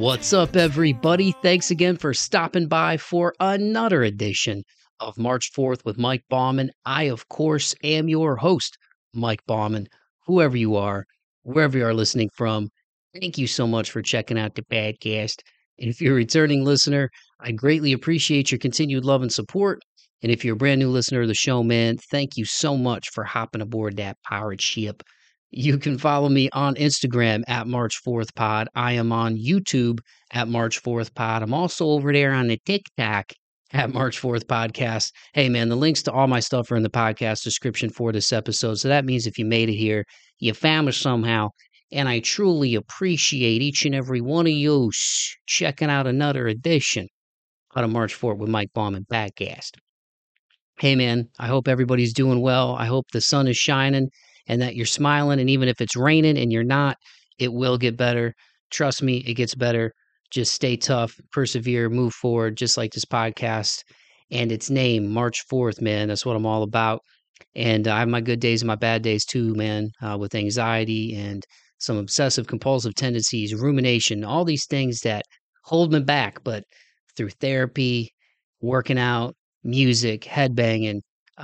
What's up, everybody? Thanks again for stopping by for another edition of March 4th with Mike Bauman. I, of course, am your host, Mike Bauman. Whoever you are, wherever you are listening from, thank you so much for checking out the podcast. And if you're a returning listener, I greatly appreciate your continued love and support. And if you're a brand new listener of the show, man, thank you so much for hopping aboard that pirate ship. You can follow me on Instagram at March 4th Pod. I am on YouTube at March 4th Pod. I'm also over there on the TikTok at March 4th Podcast. Hey, man, the links to all my stuff are in the podcast description for this episode. So that means if you made it here, you found us somehow. And I truly appreciate each and every one of you checking out another edition of the March 4th with Mike Bauman podcast. Hey, man, I hope everybody's doing well. I hope the sun is shining and that you're smiling. And even if it's raining and you're not, it will get better. Trust me, it gets better. Just stay tough, persevere, move forward, just like this podcast and its name, March 4th, man. That's what I'm all about. And I have my good days and my bad days too, man, with anxiety and some obsessive compulsive tendencies, rumination, all these things that hold me back. But through therapy, working out, music, headbanging,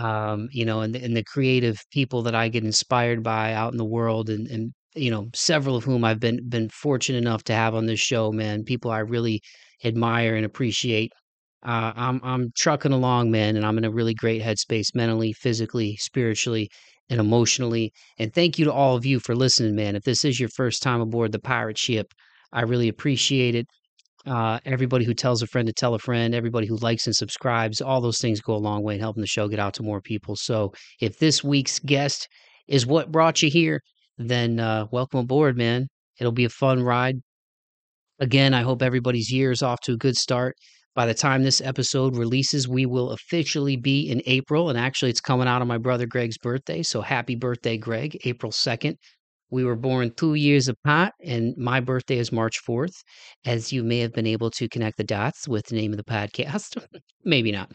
and the creative people that I get inspired by out in the world, and several of whom I've been fortunate enough to have on this show, man, people I really admire and appreciate. I'm trucking along, man, and I'm in a really great headspace mentally, physically, spiritually, and emotionally. And thank you to all of you for listening, man. If this is your first time aboard the pirate ship, I really appreciate it. Everybody who tells a friend to tell a friend, everybody who likes and subscribes, all those things go a long way in helping the show get out to more people. So if this week's guest is what brought you here, then welcome aboard, man. It'll be a fun ride. Again, I hope everybody's year is off to a good start. By the time this episode releases, we will officially be in April. And actually, it's coming out on my brother Greg's birthday. So happy birthday, Greg, April 2nd. We were born 2 years apart, and my birthday is March 4th, as you may have been able to connect the dots with the name of the podcast. Maybe not.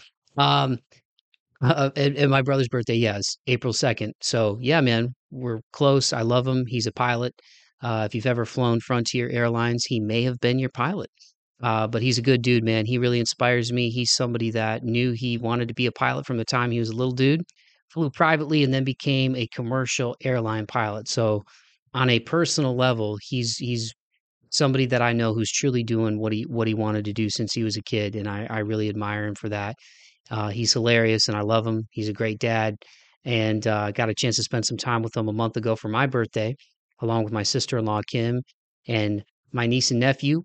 And my brother's birthday, is April 2nd. So, yeah, man, we're close. I love him. He's a pilot. If you've ever flown Frontier Airlines, he may have been your pilot. But he's a good dude, man. He really inspires me. He's somebody that knew he wanted to be a pilot from the time he was a little dude, flew privately, and then became a commercial airline pilot. So, on a personal level, he's somebody that I know who's truly doing what he wanted to do since he was a kid, and I really admire him for that. He's hilarious, and I love him. He's a great dad, and got a chance to spend some time with him a month ago for my birthday, along with my sister-in-law Kim and my niece and nephew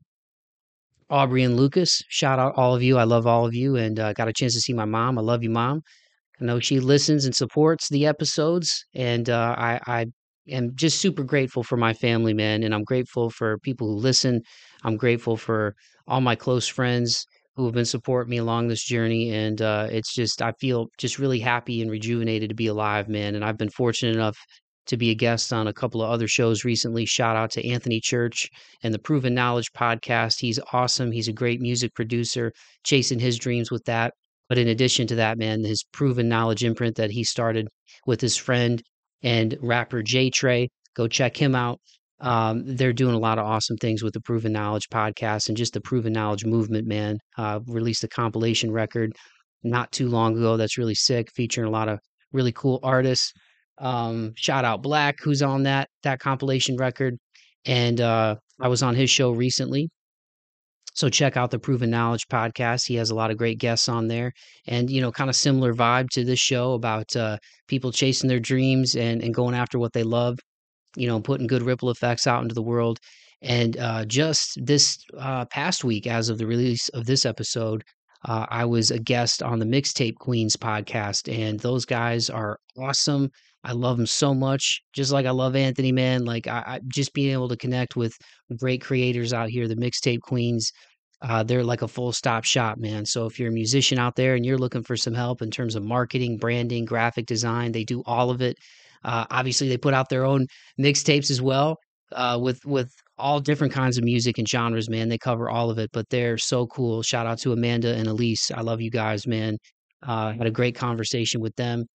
Aubrey and Lucas. Shout out all of you. I love all of you, and got a chance to see my mom. I love you, Mom. I know she listens and supports the episodes, and I am just super grateful for my family, man. And I'm grateful for people who listen. I'm grateful for all my close friends who have been supporting me along this journey. And it's just, I feel just really happy and rejuvenated to be alive, man. And I've been fortunate enough to be a guest on a couple of other shows recently. Shout out to Anthony Church and the Proven Knowledge podcast. He's awesome. He's a great music producer, chasing his dreams with that. But in addition to that, man, his Proven Knowledge imprint that he started with his friend and rapper J Trey, go check him out. They're doing a lot of awesome things with the Proven Knowledge podcast and just the Proven Knowledge movement, man. Released a compilation record not too long ago that's really sick, featuring a lot of really cool artists. Shout out Black, who's on that compilation record. And I was on his show recently. So check out the Proven Knowledge podcast. He has a lot of great guests on there, and kind of similar vibe to this show about people chasing their dreams and going after what they love. Putting good ripple effects out into the world. And just this past week, as of the release of this episode, I was a guest on the Mixtape Queens podcast, and those guys are awesome. I love them so much, just like I love Anthony, man. Like I just being able to connect with great creators out here, the Mixtape Queens. They're like a full stop shop, man. So if you're a musician out there and you're looking for some help in terms of marketing, branding, graphic design, they do all of it. Obviously, they put out their own mixtapes as well, with all different kinds of music and genres, man. They cover all of it, but they're so cool. Shout out to Amanda and Elise. I love you guys, man. Had a great conversation with them.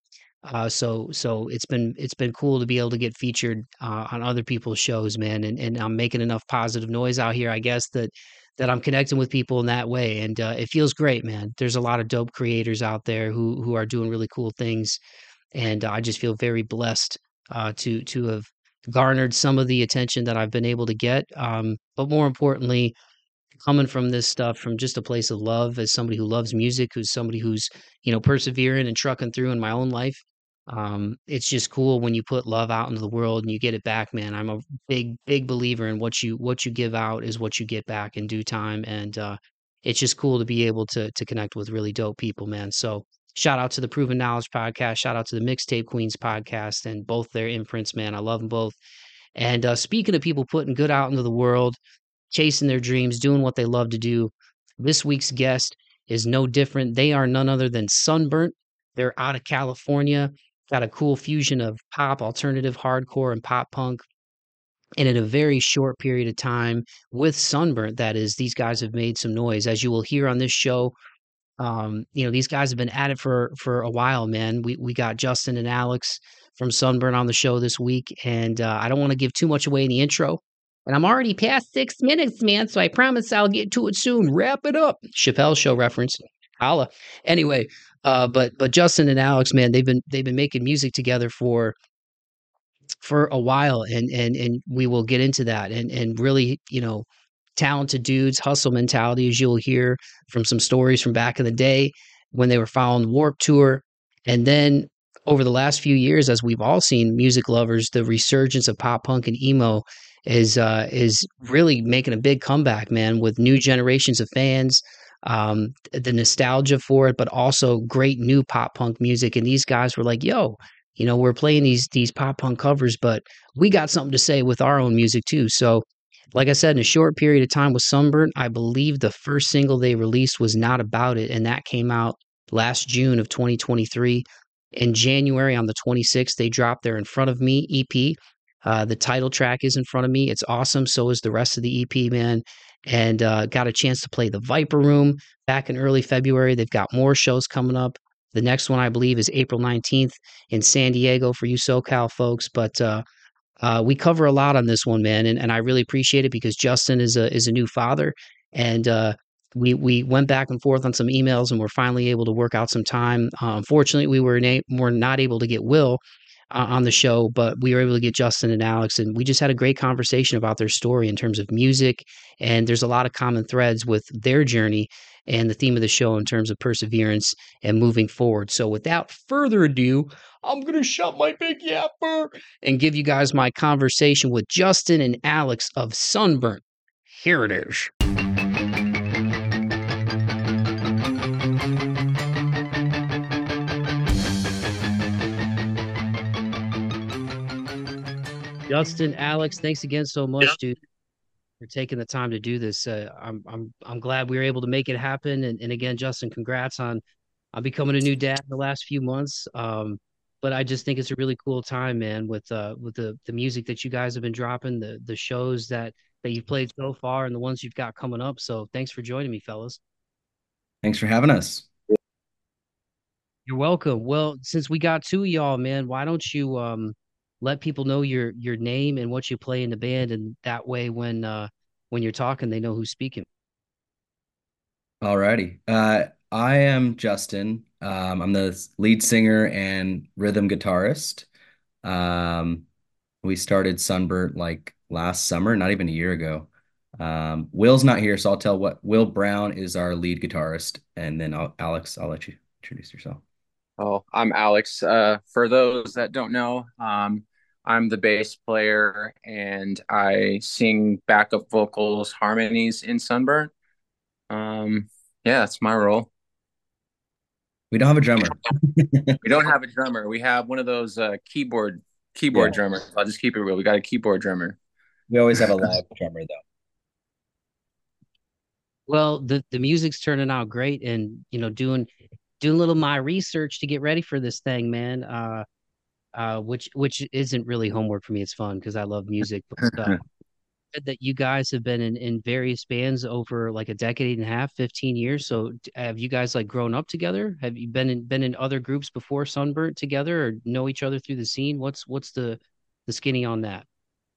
So it's been cool to be able to get featured on other people's shows, man. And I'm making enough positive noise out here, I guess, that I'm connecting with people in that way, and it feels great, man. There's a lot of dope creators out there who are doing really cool things, and I just feel very blessed to have garnered some of the attention that I've been able to get. But more importantly, coming from this stuff from just a place of love, as somebody who loves music, who's somebody who's persevering and trucking through in my own life. It's just cool when you put love out into the world and you get it back, man. I'm a big believer in what you give out is what you get back in due time, and it's just cool to be able to connect with really dope people, man. So shout out to the Proven Knowledge podcast, shout out to the Mixtape Queens podcast, and both their imprints, man. I love them both. And speaking of people putting good out into the world, chasing their dreams, doing what they love to do. This week's guest is no different. They are none other than Sunburnt. They're out of California, got a cool fusion of pop, alternative, hardcore, and pop punk. And in a very short period of time, with Sunburnt, that is, these guys have made some noise. As you will hear on this show, these guys have been at it for a while, man. We got Justin and Alex from Sunburn on the show this week, and I don't want to give too much away in the intro. And I'm already past 6 minutes, man, so I promise I'll get to it soon. Wrap it up. Chappelle Show reference. Holla. Anyway, but Justin and Alex, man, they've been making music together for a while, and we will get into that, and really, talented dudes, hustle mentality, as you'll hear from some stories from back in the day when they were following Warp Tour. And then over the last few years, as we've all seen, music lovers, the resurgence of pop punk and emo is really making a big comeback, man, with new generations of fans, the nostalgia for it, but also great new pop punk music. And these guys were like, yo, we're playing these pop punk covers, but we got something to say with our own music too. So, like I said, in a short period of time with Sunburn, I believe the first single they released was Not About It, and that came out last June of 2023. In January, on the 26th, they dropped their In Front of Me EP. The title track is in front of me. It's awesome. So is the rest of the EP, man. And got a chance to play the Viper Room back in early February. They've got more shows coming up. The next one, I believe, is April 19th in San Diego for you SoCal folks. But we cover a lot on this one, man, and I really appreciate it because Justin is a new father, and we went back and forth on some emails, and we're finally able to work out some time. Unfortunately, were not able to get Will on the show, but we were able to get Justin and Alex, and we just had a great conversation about their story in terms of music, and there's a lot of common threads with their journey and the theme of the show in terms of perseverance and moving forward. So without further ado, I'm going to shut my big yapper and give you guys my conversation with Justin and Alex of Sunburn. Here it is. Justin, Alex, thanks again so much, dude, for taking the time to do this. I'm glad we were able to make it happen. And again, Justin, congrats on becoming a new dad in the last few months. But I just think it's a really cool time, man, with the music that you guys have been dropping, the shows that you've played so far, and the ones you've got coming up. So thanks for joining me, fellas. Thanks for having us. You're welcome. Well, since we got two of y'all, man, why don't you let people know your name and what you play in the band, and that way when you're talking, they know who's speaking. Alrighty. I am Justin. I'm the lead singer and rhythm guitarist. Um, we started Sunburnt like last summer, not even a year ago. Will's not here, so I'll tell what Will Brown is our lead guitarist, and then Alex, I'll let you introduce yourself. Oh, I'm Alex. For those that don't know, I'm the bass player and I sing backup vocals, harmonies in Sunburn. Yeah, that's my role. We don't have a drummer. We don't have a drummer. We have one of those Yeah, keyboard drummers. I'll just keep it real. We got a keyboard drummer. we always have a live drummer though. Well, the music's turning out great, and doing a little my research to get ready for this thing, man. Which isn't really homework for me. It's fun because I love music. But read that you guys have been in various bands over like a decade and a half, 15 years. So have you guys like grown up together? Have you been in other groups before Sunburnt together or know each other through the scene? What's the skinny on that?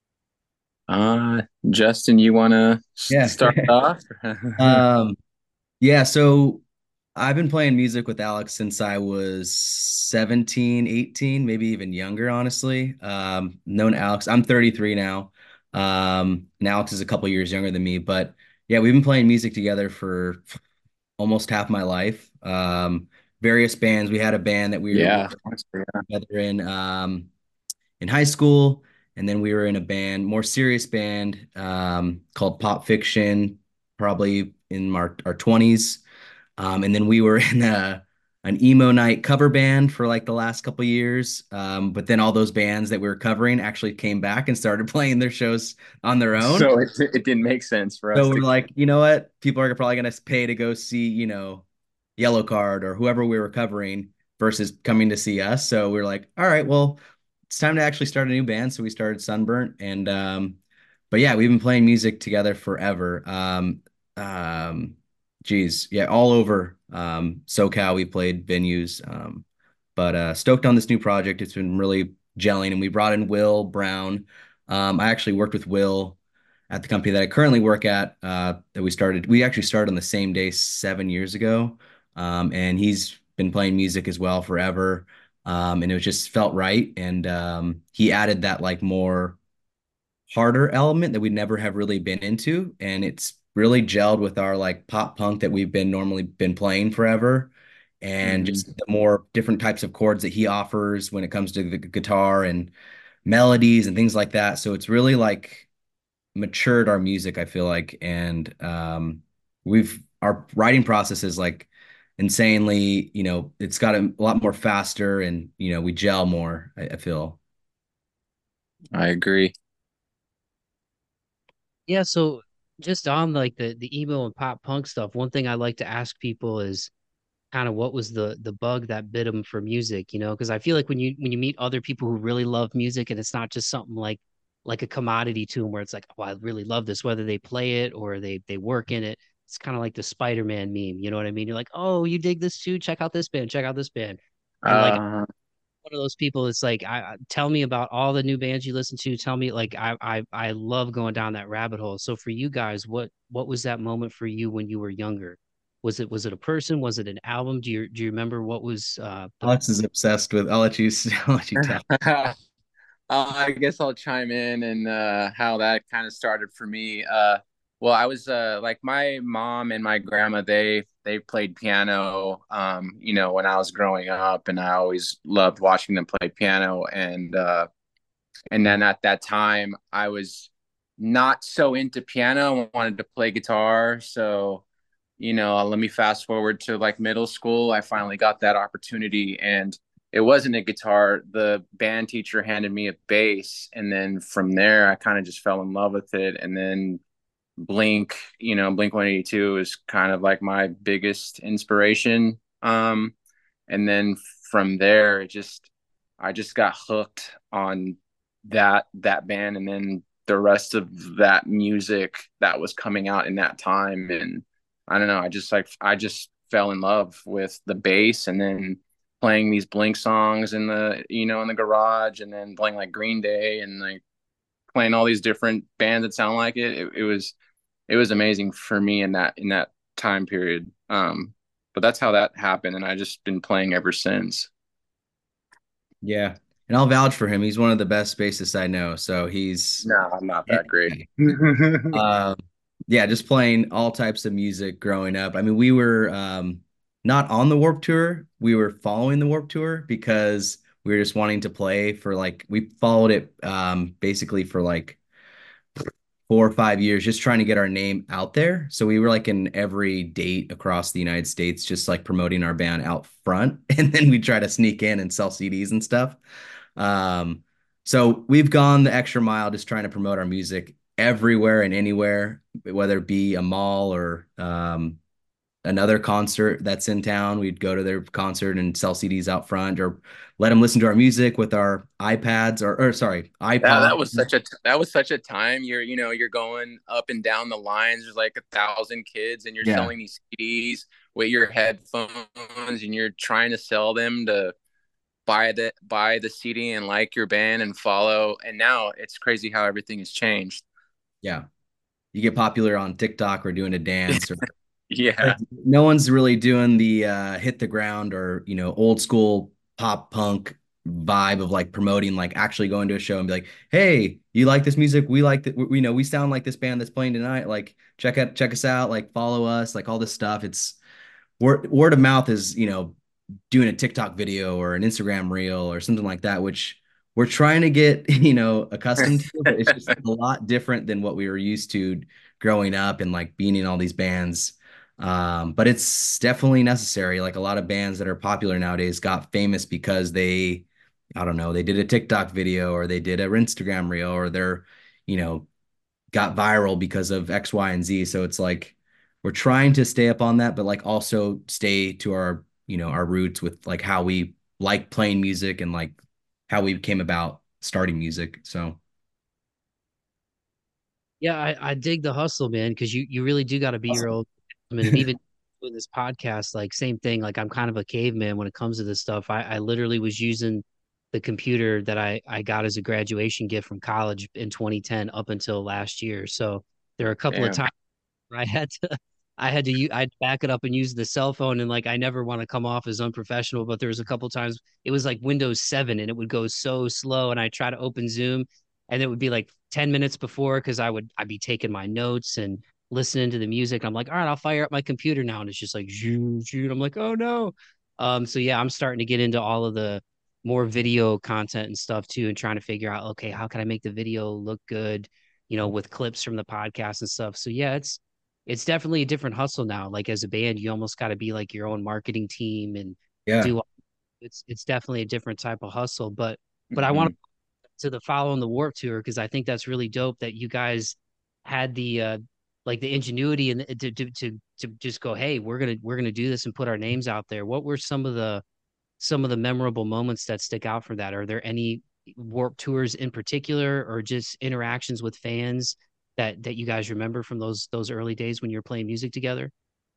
Justin, you want to Yeah. start off? Um, yeah, so I've been playing music with Alex since I was 17, 18, maybe even younger, honestly. Known Alex. I'm 33 now. And Alex is a couple years younger than me, but yeah, we've been playing music together for almost half my life. Various bands. We had a band that we Yeah. were together in high school, and then we were in a band, more serious band, called Pop Fiction, probably in our 20s. And then we were in an emo night cover band for like the last couple years. But then all those bands that we were covering actually came back and started playing their shows on their own. So it didn't make sense for So us we're to. like, you know what? People are probably going to pay to go see, Yellow Card or whoever we were covering versus coming to see us. So we're like, all right, well, it's time to actually start a new band. So we started Sunburnt, and but yeah, we've been playing music together forever. Um, geez, yeah, all over SoCal. We played venues, but stoked on this new project. It's been really gelling, and we brought in Will Brown. I actually worked with Will at the company that I currently work at. That we actually started on the same day 7 years ago, and he's been playing music as well forever. And it was just felt right, and he added that like more harder element that we never have really been into, and it's really gelled with our like pop punk that we've been normally been playing forever, and Mhm. just the more different types of chords that he offers when it comes to the guitar and melodies and things like that. So it's really like matured our music, I feel like, and we've our writing process is like insanely, it's got a lot more faster, and we gel more, I feel. I agree. Yeah, so just on like the emo and pop punk stuff, one thing I like to ask people is kind of what was the bug that bit them for music, because I feel like when you meet other people who really love music and it's not just something like a commodity to them where it's like, oh, I really love this, whether they play it or they work in it. It's kind of like the Spider-Man meme, you know what I mean? You're like, oh, you dig this too? Check out this band, check out this band. And like Uh, one of those people, it's like, tell me about all the new bands you listen to. Tell me, like, I love going down that rabbit hole. So for you guys, what was that moment for you when you were younger? Was it a person? Was it an album? Do you remember what was the Alex is obsessed with. I'll let you. I'll let you tell. I guess I'll chime in and how that kind of started for me. Well, I was like my mom and my grandma, they played piano, when I was growing up, and I always loved watching them play piano. And then at that time, I was not so into piano. I wanted to play guitar. So, let me fast forward to like middle school. I finally got that opportunity, and it wasn't a guitar. The band teacher handed me a bass. And then from there, I kind of just fell in love with it. And then Blink 182 is kind of like my biggest inspiration. And then from there, I just got hooked on that band, and then the rest of that music that was coming out in that time. And I don't know, I just fell in love with the bass, and then playing these Blink songs in the garage, and then playing like Green Day, and like playing all these different bands that sound like it. It was amazing for me in that time period. But that's how that happened, and I just been playing ever since. Yeah, and I'll vouch for him. He's one of the best bassists I know. So he's, No, I'm not that great. um, yeah, just playing all types of music growing up. I mean, we were not on the Warp Tour. We were following the Warp Tour because we were just wanting to play for like we followed it basically for like 4 or 5 years, just trying to get our name out there. So we were like in every date across the United States, just like promoting our band out front, and then we try to sneak in and sell CDs and stuff. Um, so we've gone the extra mile just trying to promote our music everywhere and anywhere, whether it be a mall or another concert that's in town, we'd go to their concert and sell CDs out front, or let them listen to our music with our iPads or sorry, That iPod. that was such a that was such a time. You're going up and down the lines. There's like 1,000 kids, and you're Yeah. selling these CDs with your headphones, and you're trying to sell them to buy the CD and like your band and follow. And now it's crazy how everything has changed. Yeah. You get popular on TikTok or doing a dance, or Yeah, like, no one's really doing the hit the ground or, old school pop punk vibe of like promoting, like actually going to a show and be like, hey, you like this music? We like that. We sound like this band that's playing tonight. Like, check us out, like follow us, like all this stuff. It's word of mouth is, doing a TikTok video or an Instagram reel or something like that, which we're trying to get, accustomed to, but it's just a lot different than what we were used to growing up and like being in all these bands. But it's definitely necessary. Like a lot of bands that are popular nowadays got famous because I don't know, they did a TikTok video or they did a Instagram reel or they're, you know, got viral because of X, Y, and Z. So it's like we're trying to stay up on that, but like also stay to our, our roots with like how we like playing music and like how we came about starting music. So Yeah, I dig the hustle, man, because you really do got to be your awesome. own. I mean, and even with this podcast, like same thing. Like I'm kind of a caveman when it comes to this stuff. I literally was using the computer that I got as a graduation gift from college in 2010 up until last year. So there are a couple of damn. times where I'd back it up and use the cell phone, and like I never want to come off as unprofessional, but there was a couple times it was like Windows 7 and it would go so slow, and I try to open Zoom and it would be like 10 minutes before because I'd be taking my notes and listening to the music. I'm like, all right, I'll fire up my computer now, and it's just like shoot, shoot. I'm like, oh no. So yeah, I'm starting to get into all of the more video content and stuff too, and trying to figure out, okay, how can I make the video look good, with clips from the podcast and stuff. So yeah, it's definitely a different hustle now. Like as a band, you almost got to be like your own marketing team and Yeah. do it's definitely a different type of hustle. But I want Mhm. to the following the Warp Tour because I think that's really dope that you guys had the like the ingenuity and to just go, hey, we're gonna do this and put our names out there. What were some of the memorable moments that stick out from that? Are there any Warp Tours in particular, or just interactions with fans that you guys remember from those early days when you were playing music together?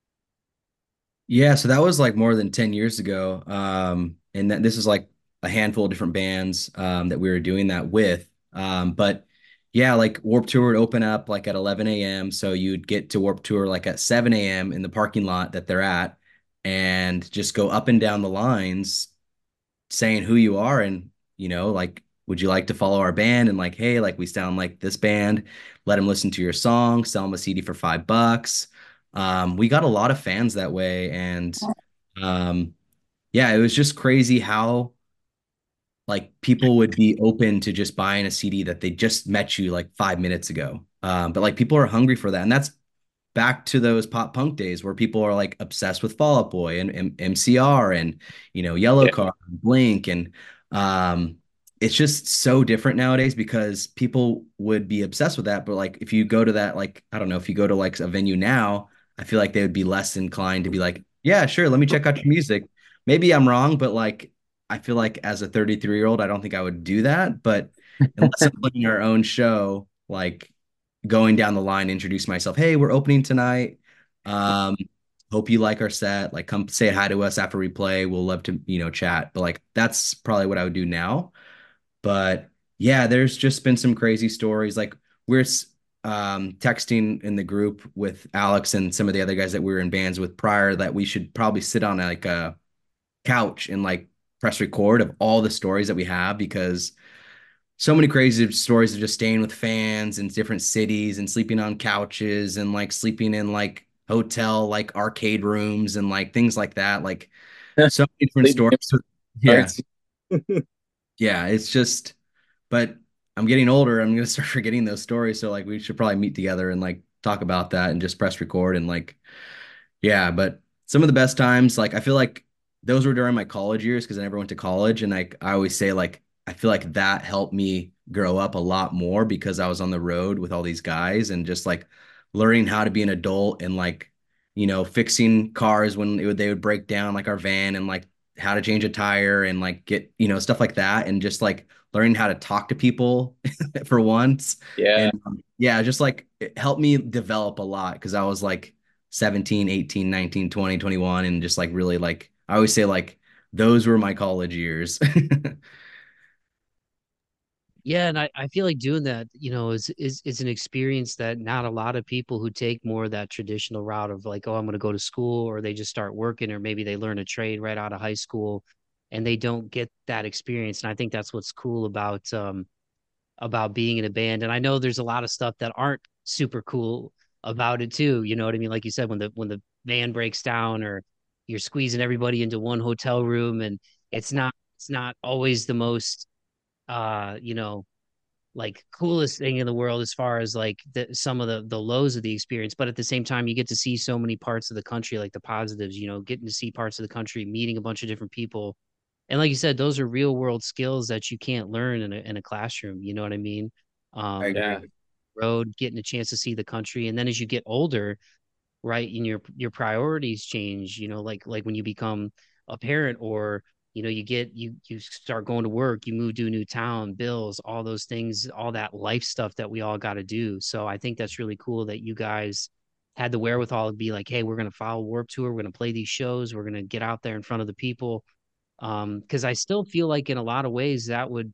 Yeah, so that was like more than 10 years ago. And that this is like a handful of different bands that we were doing that with. But yeah, like Warp Tour would open up like at 11 a.m. So you'd get to Warp Tour like at 7 a.m. in the parking lot that they're at and just go up and down the lines saying who you are and, like, would you like to follow our band? And like, hey, like we sound like this band, let them listen to your song, sell them a CD for $5. We got a lot of fans that way. And um, yeah, it was just crazy how like people would be open to just buying a CD that they just met you like 5 minutes ago. But like people are hungry for that. And that's back to those pop punk days where people are like obsessed with Fall Out Boy and MCR and Yellow Yeah. Card and Blink and um it's just so different nowadays because people would be obsessed with that, but like if you go to that, like I don't know, if you go to like a venue now, I feel like they would be less inclined to be like, yeah, sure, let me check out your music. Maybe I'm wrong, but like I feel like as a 33-year-old I don't think I would do that, but unless I'm putting our own show, like going down the line, introduce myself. Hey, we're opening tonight. Um, hope you like our set. Like, come say hi to us after we play. We'll love to, chat. But like, that's probably what I would do now. But yeah, there's just been some crazy stories. Like, we're texting in the group with Alex and some of the other guys that we were in bands with prior that we should probably sit on like a couch and like press record of all the stories that we have because so many crazy stories of just staying with fans in different cities and sleeping on couches and like sleeping in like hotel like arcade rooms and like things like that. Like so many different Sleeping stories. in Yeah. parts. Yeah. It's just, but I'm getting older. I'm gonna start forgetting those stories. So like we should probably meet together and like talk about that and just press record and like yeah, but some of the best times, like I feel like those were during my college years because I never went to college. And like I always say, like, I feel like that helped me grow up a lot more because I was on the road with all these guys and just like learning how to be an adult and like, fixing cars when they would break down, like our van, and like how to change a tire and like get, stuff like that. And just like learning how to talk to people for once. Yeah. And yeah, just like it helped me develop a lot because I was like 17, 18, 19, 20, 21, and just like really like I always say like those were my college years. Yeah, and I feel like doing that, is an experience that not a lot of people who take more of that traditional route of like, oh, I'm going to go to school, or they just start working, or maybe they learn a trade right out of high school, and they don't get that experience. And I think that's what's cool about being in a band. And I know there's a lot of stuff that aren't super cool about it too. You know what I mean? Like you said, when the van breaks down, or you're squeezing everybody into one hotel room, and it's not always the most you know like coolest thing in the world as far as like some of the lows of the experience. But at the same time, you get to see so many parts of the country, like the positives, getting to see parts of the country, meeting a bunch of different people. And like you said, those are real world skills that you can't learn in a classroom. You know what I mean? I Yeah. agree. Road, getting a chance to see the country. And then as you get older, right, and your priorities change, like when you become a parent, or you start going to work, you move to a new town, bills, all those things, all that life stuff that we all got to do. So I think that's really cool that you guys had the wherewithal to be like, hey, we're going to follow Warp Tour, we're going to play these shows, we're going to get out there in front of the people. Because I still feel like in a lot of ways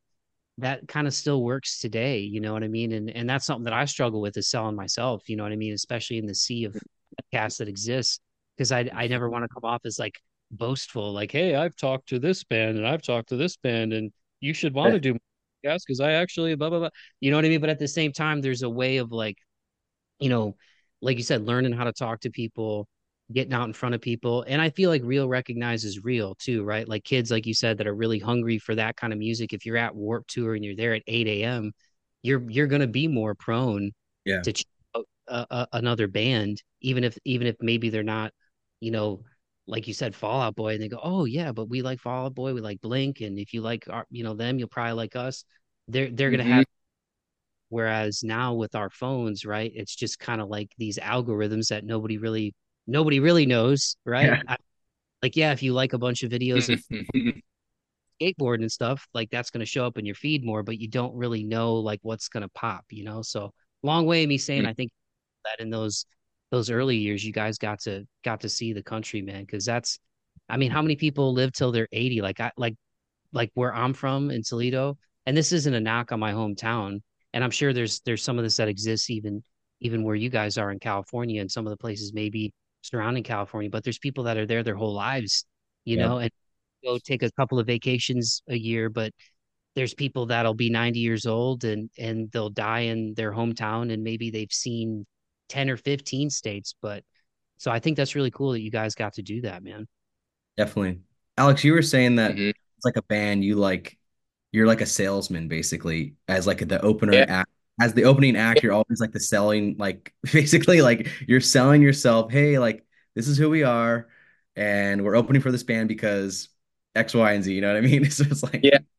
that kind of still works today, you know what I mean? And that's something that I struggle with, is selling myself, you know what I mean, especially in the sea of podcasts that exists. Because I never want to come off as like boastful, like, hey, I've talked to this band and I've talked to this band, and you should want to do podcasts because I actually blah blah blah. You know what I mean? But at the same time, there's a way of like, you know, like you said, learning how to talk to people, getting out in front of people. And I feel like real recognizes real too, right? Like kids, like you said, that are really hungry for that kind of music. If you're at Warp Tour and you're there at 8 a.m., you're gonna be more prone Yeah, to check out another band, even if maybe they're not, you know, like you said, Fall Out Boy, and they go, oh yeah, but we like Fall Out Boy, we like Blink, and if you like them, you'll probably like us. They're gonna Hmm. have. Whereas now with our phones, right, it's just kind of like these algorithms that nobody really knows, right? yeah, Like, yeah, if you like a bunch of videos of skateboard and stuff, like that's going to show up in your feed more, but you don't really know like what's going to pop. So long way of me saying, I think that in those early years, you guys got to see the country, man, because I mean, how many people live till they're 80? Like where I'm from in Toledo, and this isn't a knock on my hometown, and I'm sure there's some of this that exists even where you guys are in California, and some of the places maybe surrounding California, but there's people that are there their whole lives, yeah, and go take a couple of vacations a year, but there's people that'll be 90 years old and they'll die in their hometown, and maybe they've seen 10 or 15 states. But so I think that's really cool that you guys got to do that, man. definitely. Alex, you were saying that Hmm. it's like a band, you're like a salesman basically, as like the opener Yeah. act. As the opening act, you're always like the selling, like basically like you're selling yourself. Hey, like this is who we are, and we're opening for this band because X, Y, and Z. You know what I mean? So it's like Yeah.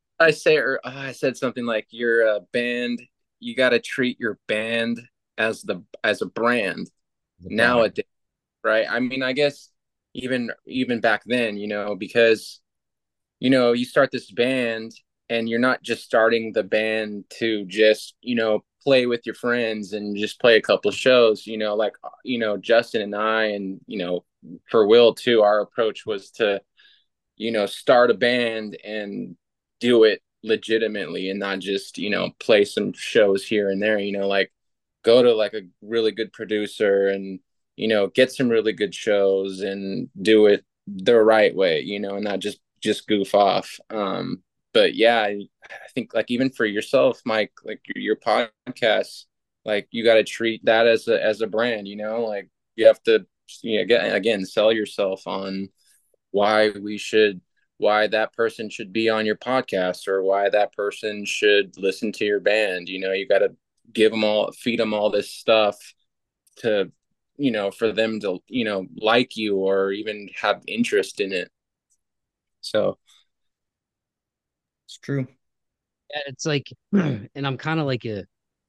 I said something like you're a band. You got to treat your band as a brand the product. nowadays, right? I mean, I guess even back then, because you start this band and you're not just starting the band to just, play with your friends and just play a couple of shows, like, Justin and I, and, for Will too, our approach was to, start a band and do it legitimately and not just, play some shows here and there, like go to like a really good producer and, get some really good shows and do it the right way, and not just goof off. But yeah, I think like even for yourself, Mike, like your podcast, like you got to treat that as a brand, like you have to, again, sell yourself on why we should why that person should be on your podcast or why that person should listen to your band. You got to feed them all this stuff to, for them to, like you or even have interest in it. So, It's true. Yeah, it's like, and I'm kind of like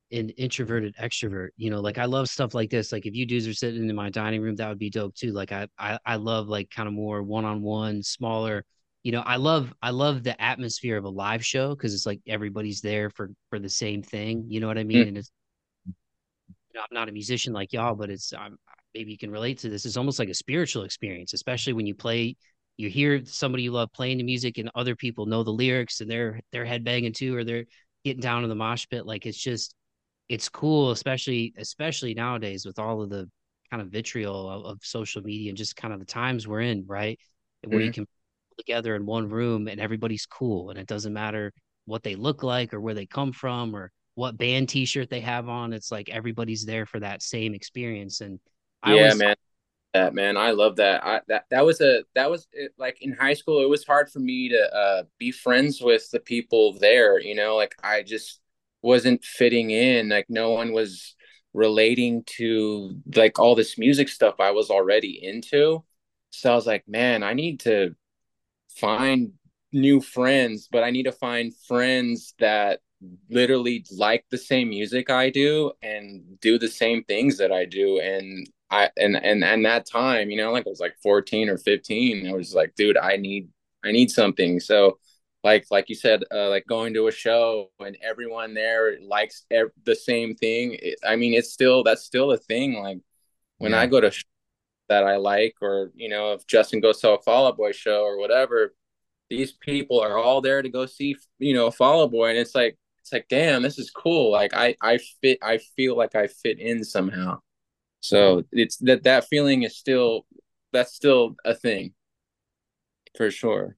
an introverted extrovert. You know, like I love stuff like this. Like if you dudes are sitting in my dining room, that would be dope too. Like I love like kind of more one-on-one, smaller. You know, I love the atmosphere of a live show because it's like everybody's there for the same thing. You know what I mean? Mm. And it's I'm not a musician like y'all, but maybe you can relate to this. It's almost like a spiritual experience, especially when you play. You hear somebody you love playing the music, and other people know the lyrics, and they're headbanging too, or they're getting down in the mosh pit. Like it's cool, especially nowadays with all of the kind of vitriol of social media and just kind of the times we're in, right? Where you Mm. can together in one room and everybody's cool and it doesn't matter what they look like or where they come from or what band t-shirt they have on. It's like everybody's there for that same experience. And I Yeah, always man. That man, I love that. That was like in high school. It was hard for me to be friends with the people there. You know, like I just wasn't fitting in. Like no one was relating to like all this music stuff I was already into. So I was like, man, I need to find new friends, but I need to find friends that literally like the same music I do and do the same things that I do. And that time, you know, like I was like 14 or 15, I was like, dude, I need something. So like you said, like going to a show and everyone there likes the same thing. I mean, that's still a thing. Like when I Yeah. go to that I like, or you know, if Justin goes to a Fall Out Boy show or whatever, these people are all there to go see, you know, Fall Out Boy, and it's like, damn, this is cool. Like I feel like I fit in somehow. So it's that feeling is still that's still a thing for sure.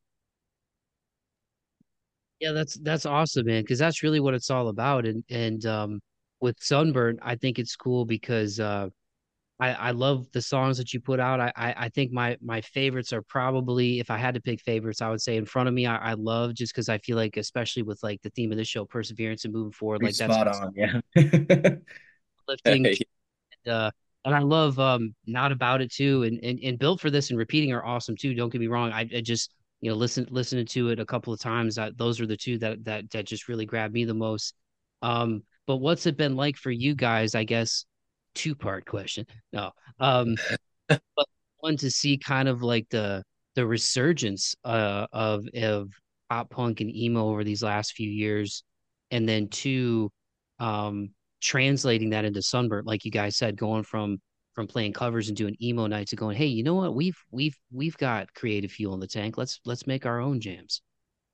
Yeah, that's awesome, man, because that's really what it's all about. And with Sunburn, I think it's cool because I love the songs that you put out. I think my favorites are probably, if I had to pick favorites, I would say In Front of Me. I love just because I feel like, especially with like the theme of this show, perseverance and moving forward, Pretty like that's spot on. Yeah. lifting. And I love Not About It too, and Built for This and Repeating are awesome too. Don't get me wrong. I just listening to it a couple of times. Those are the two that just really grabbed me the most. But what's it been like for you guys? I guess two-part question. No. But one to see kind of like the resurgence of pop punk and emo over these last few years, and then two, um, translating that into Sunburnt, like you guys said, going from playing covers and doing emo nights to going, hey, you know what? We've got creative fuel in the tank. Let's make our own jams.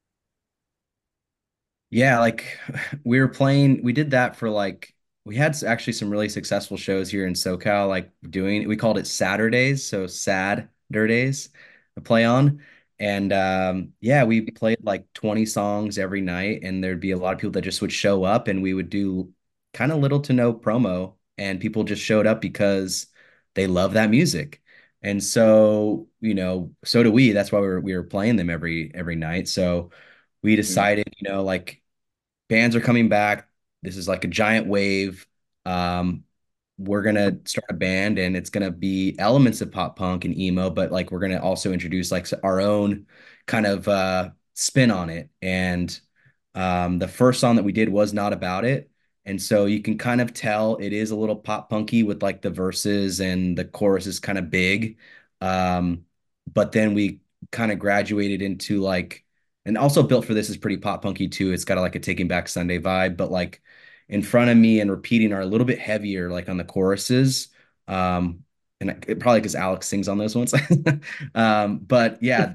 Yeah, like we did that for like, we had actually some really successful shows here in SoCal, like we called it Saturdays, so Sad Dir Days, to play on. And yeah, we played like 20 songs every night, and there'd be a lot of people that just would show up, and we would do kind of little to no promo, and people just showed up because they love that music. And so, so do we. That's why we were playing them every night. So we decided, like bands are coming back. This is like a giant wave. Um, we're gonna start a band and it's gonna be elements of pop punk and emo, but like we're gonna also introduce like our own kind of spin on it. And the first song that we did was Not About It. And so you can kind of tell it is a little pop punky with like the verses and the chorus is kind of big. Um, but then we kind of graduated into like, and also Built for This is pretty pop punky too. It's got like a Taking Back Sunday vibe, but like In Front of Me and Repeating are a little bit heavier, like on the choruses. Um, and probably because Alex sings on those ones. But yeah,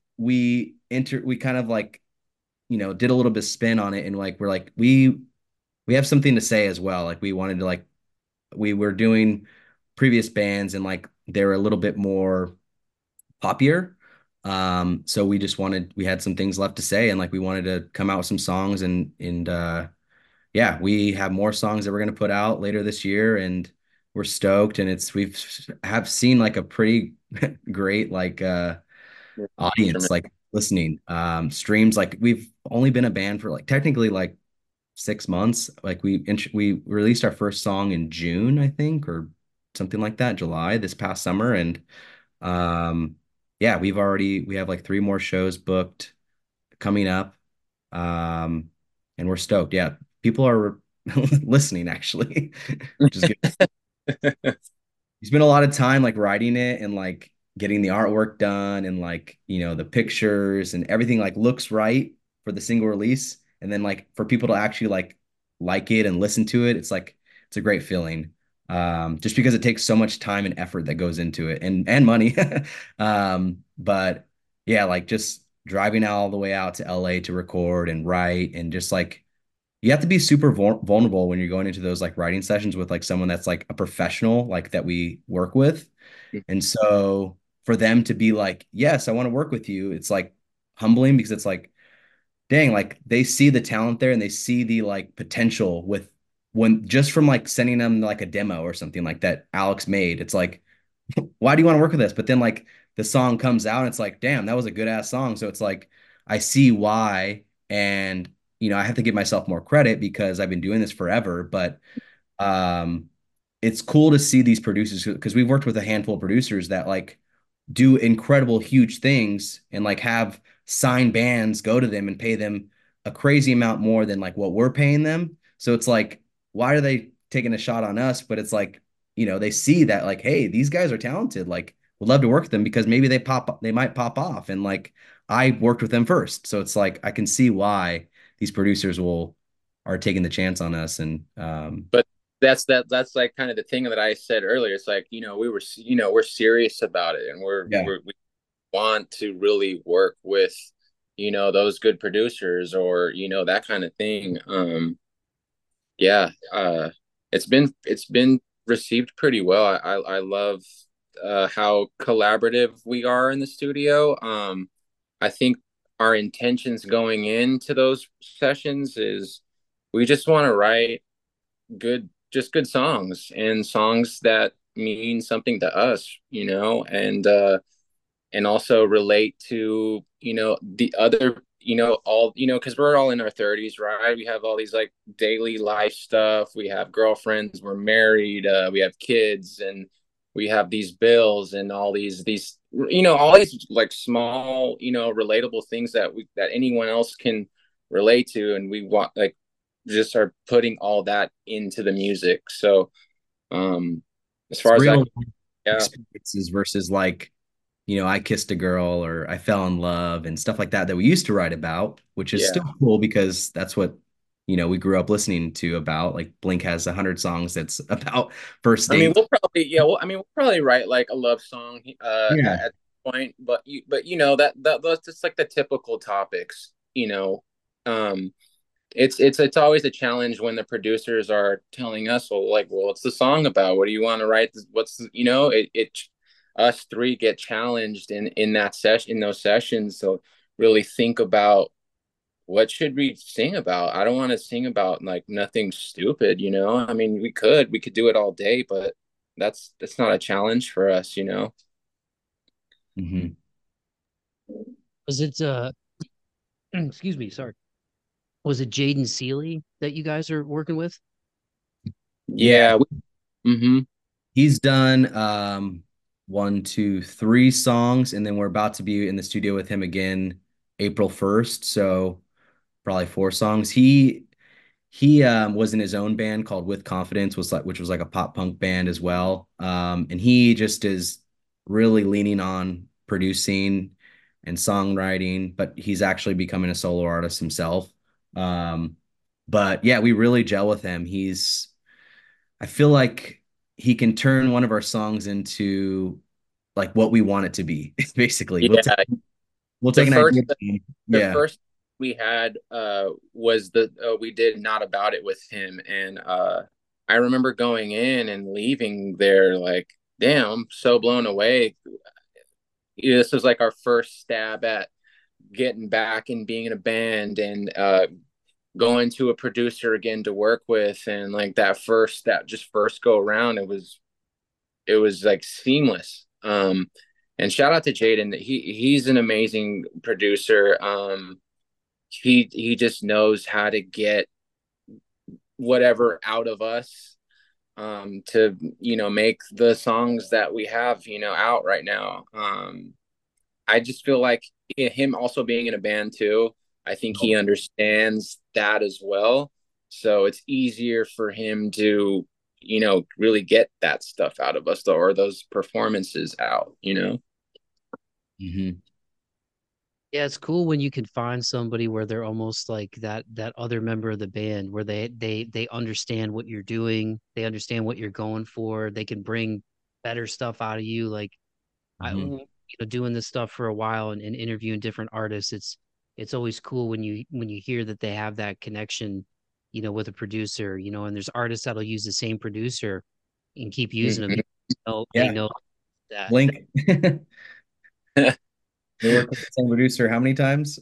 we kind of like, did a little bit of spin on it, and like we're like we have something to say as well. Like we wanted to like we were doing previous bands and like they were a little bit more poppier. So we had some things left to say and like we wanted to come out with some songs and yeah, we have more songs that we're gonna put out later this year and we're stoked and we've have seen like a pretty great like audience like listening. Streams like we've only been a band for like technically like 6 months. Like we released our first song in June, I think, or something like that, July this past summer and um, yeah, we have like three more shows booked coming up. Um, and we're stoked. Yeah, people are listening actually, which is good. He spent a lot of time like writing it and like getting the artwork done and like, the pictures and everything like looks right for the single release. And then like for people to actually like it and listen to it, it's like it's a great feeling. Just because it takes so much time and effort that goes into it and money. But yeah, like just driving all the way out to LA to record and write and just like you have to be super vulnerable when you're going into those like writing sessions with like someone that's like a professional like that we work with. And so for them to be like, yes, I want to work with you, it's like humbling because it's like, dang, like they see the talent there and they see the like potential with when just from like sending them like a demo or something like that Alex made. It's like, why do you want to work with us? But then like the song comes out and it's like, damn, that was a good ass song. So it's like I see why. And I have to give myself more credit because I've been doing this forever. But um, it's cool to see these producers because we've worked with a handful of producers that like do incredible, huge things and like have signed bands go to them and pay them a crazy amount more than like what we're paying them. So it's like, why are they taking a shot on us? But it's like, they see that like, hey, these guys are talented. Like, would love to work with them because maybe they might pop off. And like, I worked with them first. So it's like, I can see why these producers are taking the chance on us. And But that's like kind of the thing that I said earlier. It's like, we're serious about it, and yeah, we want to really work with, those good producers, or that kind of thing. Yeah, it's been received pretty well. I love how collaborative we are in the studio. I think our intentions going into those sessions is we just want to write good songs, and songs that mean something to us, and also relate to, the other, all, because we're all in our 30s, right? We have all these like daily life stuff. We have girlfriends, we're married, we have kids, and we have these bills and all these like small, relatable things that anyone else can relate to, and we want like just are putting all that into the music. So um as it's far as that, real yeah, experiences versus like I kissed a girl or I fell in love and stuff like that that we used to write about, which is still yeah. cool because that's what we grew up listening to about. Like Blink has 100 songs that's about first I mean, dates. we'll probably write like a love song Yeah. at the point, but that's just like the typical topics, it's always a challenge when the producers are telling us, well, like, well, what's the song about? What do you want to write? What's it us three get challenged in that session, in those sessions. So really think about, what should we sing about? I don't want to sing about like nothing stupid, I mean, we could do it all day, but that's not a challenge for us. Hmm. Was it excuse me, sorry. Was it Jaden Seeley that you guys are working with? Yeah. Yeah. Mm-hmm. He's done one, two, three songs, and then we're about to be in the studio with him again April 1st. So probably four songs. He was in his own band called With Confidence, which was like a pop punk band as well. And he just is really leaning on producing and songwriting, but he's actually becoming a solo artist himself. Um, but yeah, we really gel with him. I feel like he can turn one of our songs into like what we want it to be. Basically, Yeah. we'll The take an first idea. the Yeah. first we had was the we did Not About It with him, and I remember going in and leaving there like, damn, I'm so blown away. This was like our first stab at getting back and being in a band, and going to a producer again to work with, and like that just first go around, it was like seamless. And shout out to Jaden. He's an amazing producer. He just knows how to get whatever out of us, to make the songs that we have out right now. I just feel like him also being in a band too, I think he understands that as well. So it's easier for him to, really get that stuff out of us, though, or those performances out, Hmm. Yeah, it's cool when you can find somebody where they're almost like that other member of the band where they understand what you're doing, they understand what you're going for, they can bring better stuff out of you. Like Hmm. doing this stuff for a while and interviewing different artists, it's always cool when you hear that they have that connection, with a producer, and there's artists that'll use the same producer and keep using them Mhm. because they Yeah, know that. Blink. They worked with the same producer how many times?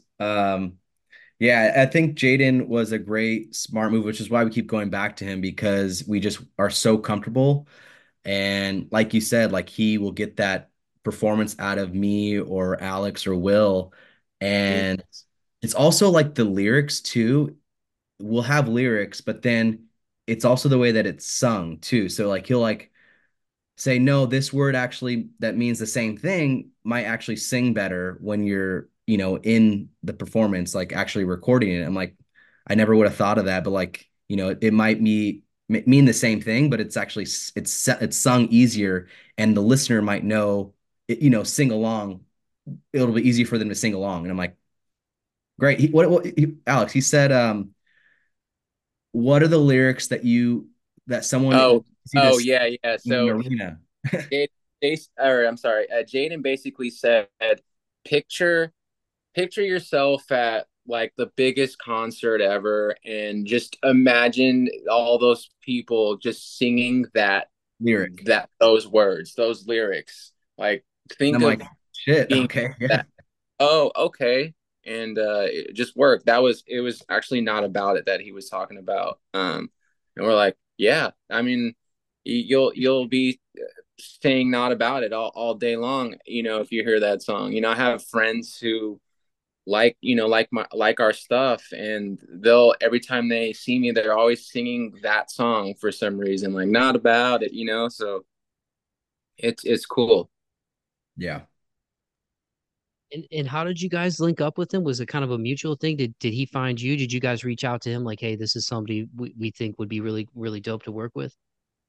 Yeah, I think Jaden was a great smart move, which is why we keep going back to him because we just are so comfortable. And like you said, like he will get that performance out of me or Alex or Will. Yeah. And it's also like the lyrics too. We'll have lyrics, but then it's also the way that it's sung too. So like he'll like say, no, this word actually that means the same thing might actually sing better when you're, in the performance, like actually recording it. I'm like, I never would have thought of that, but like, it might mean the same thing, but it's actually it's sung easier, and the listener might know, sing along. It'll be easy for them to sing along, and I'm like, great. Alex, he said, what are the lyrics that someone Oh, see oh this yeah, yeah. in an So arena? or I'm sorry, Jaden basically said, picture picture yourself at like the biggest concert ever, and just imagine all those people just singing Lyric. those words, those lyrics. Like, And think I'm of like, shit, being okay, yeah. that. Oh, okay. And it just worked. It was actually not about it that he was talking about. And we're like, yeah, I mean, you'll be saying not about it all day long, if you hear that song. I have friends who like our stuff, and they'll every time they see me, they're always singing that song for some reason, like not about it. So it's cool. Yeah. And how did you guys link up with him? Was it kind of a mutual thing? Did he find you? Did you guys reach out to him like, hey, this is somebody we think would be really, really dope to work with?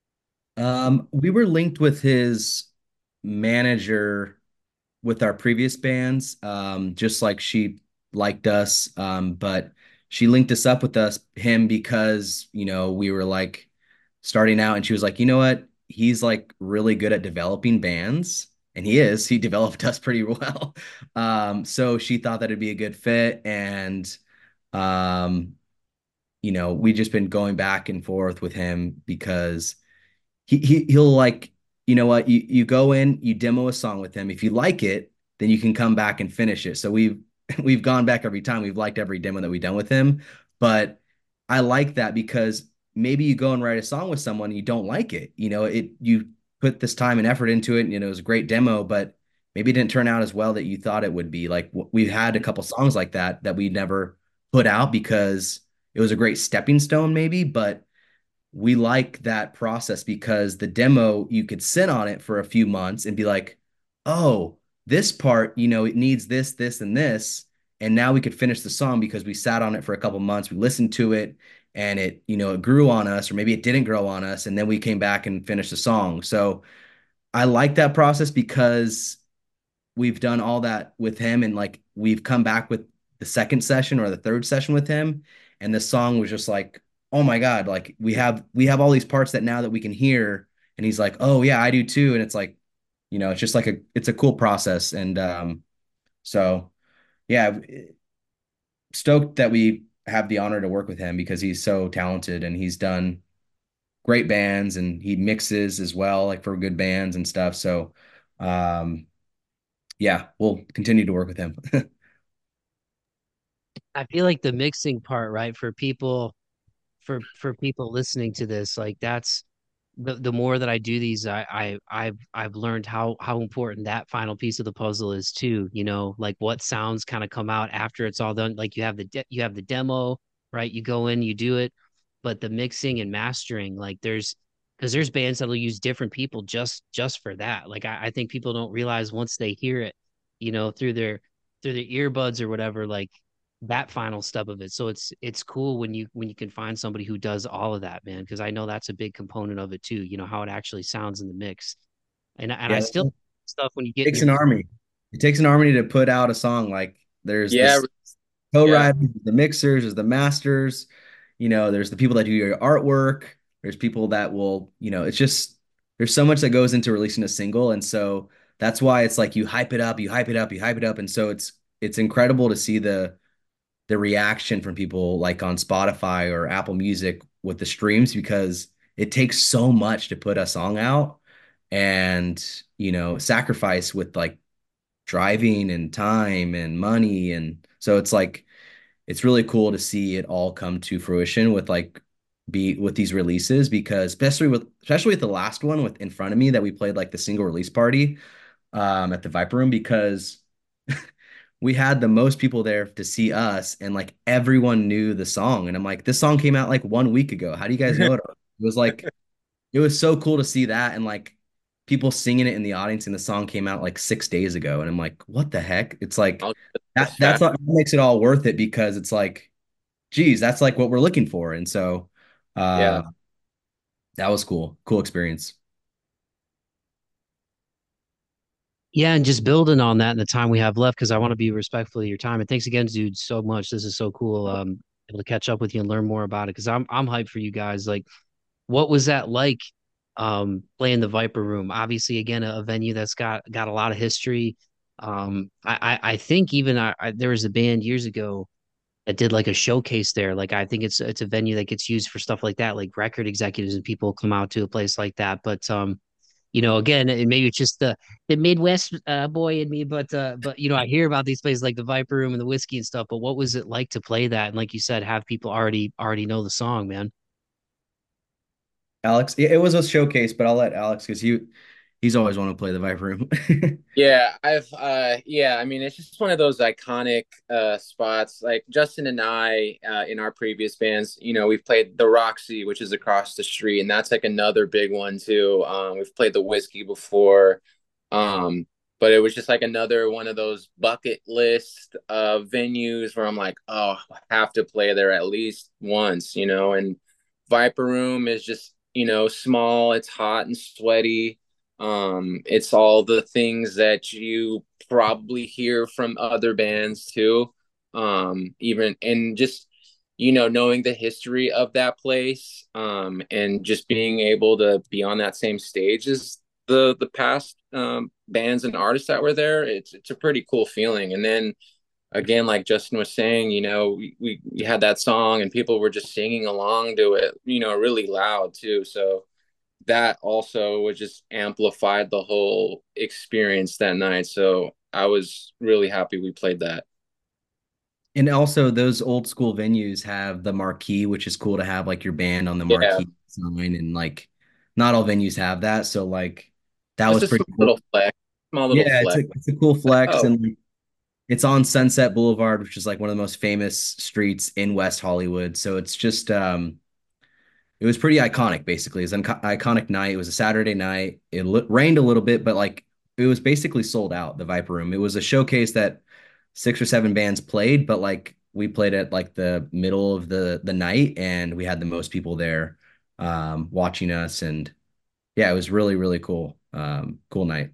We were linked with his manager with our previous bands, just like she liked us. But she linked us up with him because, we were like starting out, and she was like, you know what? He's like really good at developing bands. And he developed us pretty well. So she thought that it'd be a good fit. And um, we just been going back and forth with him because he'll like, you know what, you go in, you demo a song with him. If you like it, then you can come back and finish it. So we've gone back every time. We've liked every demo that we've done with him. But I like that because maybe you go and write a song with someone and you don't like it. You put this time and effort into it, and it was a great demo, but maybe it didn't turn out as well that you thought it would be. Like we had a couple songs like that we never put out because it was a great stepping stone, maybe, but we like that process because the demo, you could sit on it for a few months and be like, oh, this part, it needs this, this, and this. And now we could finish the song because we sat on it for a couple months. We listened to it, and it grew on us, or maybe it didn't grow on us. And then we came back and finished the song. So I like that process because we've done all that with him, and like we've come back with the second session or the third session with him, and the song was just like, oh my God, like we have all these parts that now that we can hear, and he's like, oh yeah, I do too. And it's like, it's just like it's a cool process. And so yeah, stoked that we have the honor to work with him because he's so talented, and he's done great bands, and he mixes as well, like for good bands and stuff. So um yeah, we'll continue to work with him. I feel like the mixing part, right, for people listening to this, like that's the more that I do these, I've learned how important that final piece of the puzzle is too. Like what sounds kind of come out after it's all done. Like you have the demo, right? You go in, you do it, but the mixing and mastering, like because there's bands that'll use different people just for that. Like I think people don't realize once they hear it, through their earbuds or whatever, like that final step of it. So it's cool when you can find somebody who does all of that, man, because I know that's a big component of it too, how it actually sounds in the mix. And I Yeah, still stuff when you get in takes your an army. It takes an army to put out a song. Like there's Yeah, this yeah. co-writers, the mixers, there's the masters, there's the people that do your artwork, there's people that will, it's just there's so much that goes into releasing a single. And so that's why it's like you hype it up, you hype it up, you hype it up. And so it's incredible to see the reaction from people like on Spotify or Apple Music with the streams because it takes so much to put a song out and sacrifice with like driving and time and money. And so it's like it's really cool to see it all come to fruition with like be with these releases because especially with the last one with in front of me that we played like the single release party at the Viper Room because we had the most people there to see us and like everyone knew the song and I'm like this song came out like 1 week ago, how do you guys know it? It was like it was so cool to see that and like people singing it in the audience and the song came out like 6 days ago and I'm like what the heck, it's like I'll that just that's fast. what makes it all worth it because it's like geez, that's like what we're looking for. And so Yeah. uh that was cool experience. Yeah, and just building on that in the time we have left, because I want to be respectful of your time. And thanks again, dude, so much. This is so cool. Able to catch up with you and learn more about it because I'm hyped for you guys. Like, what was that like playing the Viper Room? Obviously, again, a venue that's got a lot of history. I think even there was a band years ago that did like a showcase there. Like I think it's a venue that gets used for stuff like that, like record executives and people come out to a place like that. But again, and maybe it's just the Midwest boy in me, but I hear about these places like the Viper Room and the whiskey and stuff. But what was it like to play that? And like you said, have people already know the song, man. Alex, it was a showcase, but I'll let Alex because he's always want to play the Viper Room. Yeah, I mean it's just one of those iconic spots. Like Justin and I in our previous bands, we've played the Roxy, which is across the street, and that's like another big one too. We've played the Whiskey before. Um, but it was just like another one of those bucket list venues where I'm like, oh, I have to play there at least once. And Viper Room is just, small, it's hot and sweaty. It's all the things that you probably hear from other bands too. Even and just knowing the history of that place, and just being able to be on that same stage as the past bands and artists that were there. It's a pretty cool feeling. And then again, like Justin was saying, we had that song and people were just singing along to it, really loud too. So that also was just amplified the whole experience that night. So I was really happy we played that. And also those old school venues have the marquee, which is cool to have like your band on the Yeah, marquee sign and like not all venues have that. So like that just was a pretty small cool. little flex, small little Yeah, it's flex. a cool flex Oh, and like, it's on Sunset Boulevard, which is like one of the most famous streets in West Hollywood. So it's just it was pretty iconic basically. It's an iconic night. It was a Saturday night. It rained a little bit, but like it was basically sold out, the Viper Room. It was a showcase that 6 or 7 bands played, but like we played at like the middle of the night and we had the most people there watching us and yeah, it was really cool. Cool night.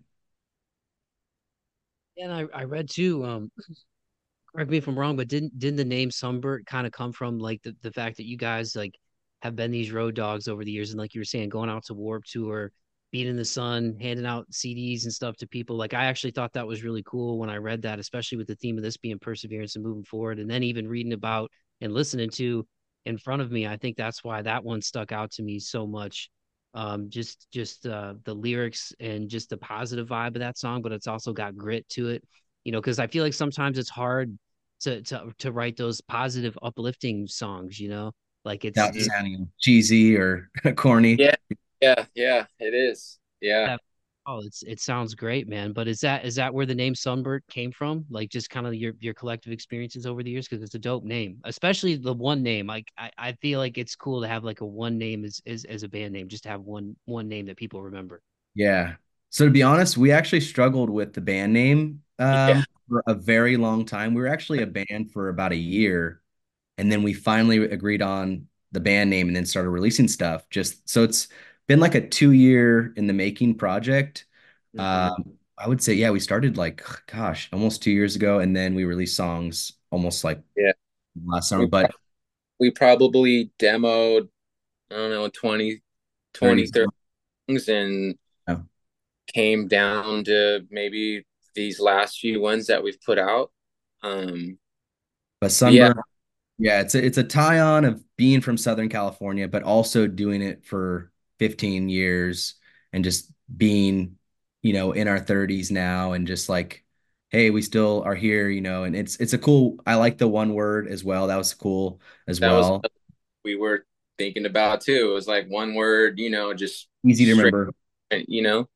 And I read too. Correct me if I'm wrong, but didn't the name Sunbird kind of come from like the fact that you guys like have been these road dogs over the years, and like you were saying, going out to Warp Tour, being in the sun, handing out CDs and stuff to people. Like I actually thought that was really cool when I read that, especially with the theme of this being perseverance and moving forward, and then even reading about and listening to in front of me. I think that's why that one stuck out to me so much. Just the lyrics and just the positive vibe of that song, but it's also got grit to it. Because I feel like sometimes it's hard to write those positive, uplifting songs. Like Without sounding cheesy or corny. yeah, yeah, it is. Yeah. that. Oh, it sounds great, man. But is that where the name Sunbird came from? Like just kind of your collective experiences over the years, because it's a dope name, especially the one name. Like I feel like it's cool to have like a one name as a band name, just to have one name that people remember. Yeah. So to be honest, we actually struggled with the band name Yeah, for a very long time. We were actually a band for about a year, and then we finally agreed on the band name and then started releasing stuff. Just so it's been like a 2 year in the making project. Mhm. I would say, yeah, we started like, gosh, almost 2 years ago, and then we released songs almost like yeah. last summer, We but we probably demoed, I don't know, 30, 30 things and yeah. came down to maybe these last few ones that we've put out. But But yeah, Sunburn, yeah, it's a tie-on of being from Southern California, but also doing it for 15 years and just being, in our 30s now and just like, hey, we still are here, and it's a cool, I like the one word as well. That was cool as that was well. what we were thinking about too. It was like one word, just Easy to straight, remember. you know,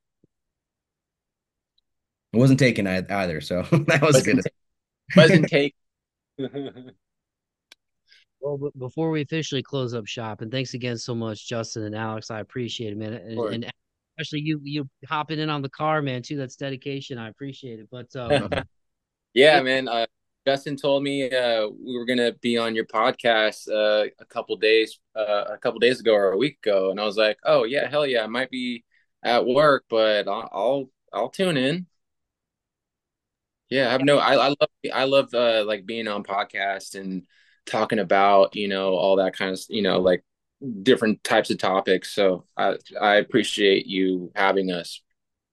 It wasn't taken either, so that was wasn't good. ta- wasn't take. Well, before we officially close up shop, and thanks again so much, Justin and Alex. I appreciate it, man. And especially you hopping in on the car, man, too. That's dedication. I appreciate it. But Yeah, it, man. Justin told me we were gonna be on your podcast a couple days ago or a week ago, and I was like, oh yeah, hell yeah, I might be at work, but I'll tune in. Yeah, I love like being on podcast and talking about all that kind of like different types of topics. So I appreciate you having us.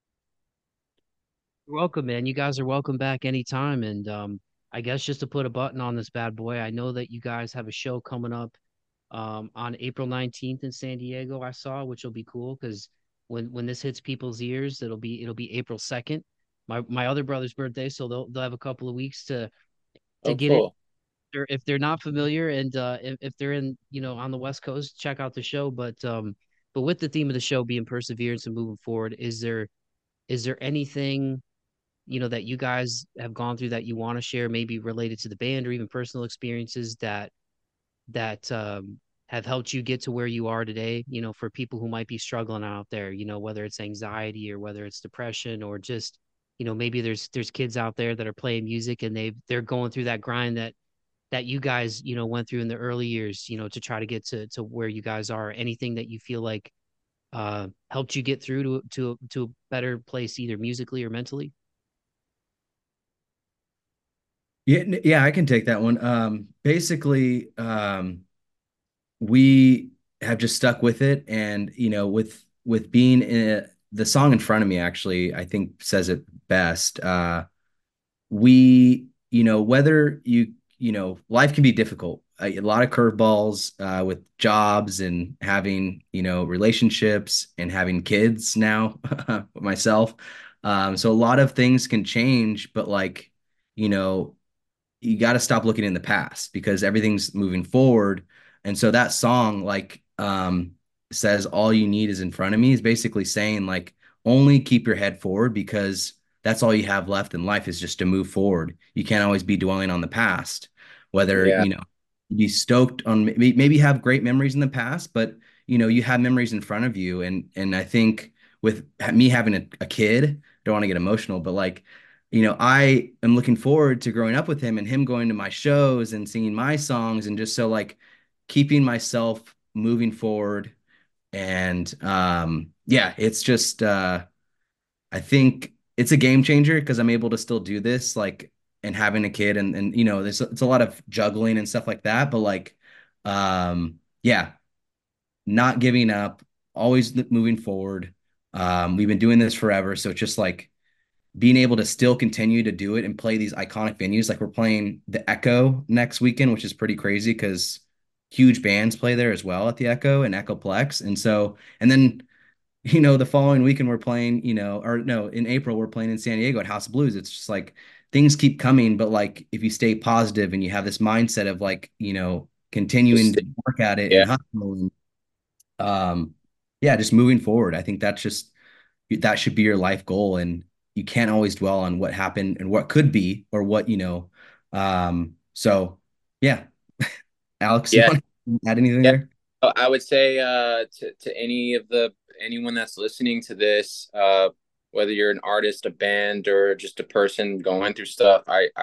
You're welcome, man. You guys are welcome back anytime. And I guess just to put a button on this bad boy, I know that you guys have a show coming up on April 19th in San Diego, I saw, which will be cool because when this hits people's ears, it'll be April 2nd. My other brother's birthday, so they'll have a couple of weeks to Oh, get it. cool. If they're not familiar and if they're in, on the West Coast, check out the show. But with the theme of the show being perseverance and moving forward, is there anything that you guys have gone through that you want to share, maybe related to the band or even personal experiences that have helped you get to where you are today, for people who might be struggling out there, whether it's anxiety or whether it's depression or just, maybe there's kids out there that are playing music and they're going through that grind that you guys, went through in the early years, to try to get to where you guys are. Anything that you feel like helped you get through to a better place, either musically or mentally? Yeah, yeah, I can take that one. Basically, we have just stuck with it, and with being the song in front of me, actually, I think says it best. We, whether life can be difficult. A lot of curveballs with jobs and having, relationships and having kids now, myself. So a lot of things can change, but like, you know, you got to stop looking in the past because everything's moving forward. And so that song, like, says all you need is in front of me is basically saying like only keep your head forward because that's all you have left in life is just to move forward. You can't always be dwelling on the past, whether, Yeah. be stoked on maybe have great memories in the past, but you have memories in front of you. And I think with me having a kid, don't want to get emotional, but like I am looking forward to growing up with him and him going to my shows and singing my songs and just so like keeping myself moving forward. And yeah, it's just I think it's a game changer because I'm able to still do this like and having a kid and there's it's a lot of juggling and stuff like that, but like yeah, not giving up, always moving forward. We've been doing this forever, so it's just like being able to still continue to do it and play these iconic venues. Like we're playing the Echo next weekend, which is pretty crazy because huge bands play there as well at the Echo and Echoplex. And so, and then, the following weekend we're playing, or no, in April, we're playing in San Diego at House of Blues. It's just like things keep coming, but like if you stay positive and you have this mindset of like, continuing Just to work at it and yeah. hustle and yeah, just moving forward. I think that's just that should be your life goal, and you can't always dwell on what happened and what could be or what so yeah. Alex, you Yeah. want to add anything Yeah. there? I would say to anyone that's listening to this, whether you're an artist, a band, or just a person going through stuff.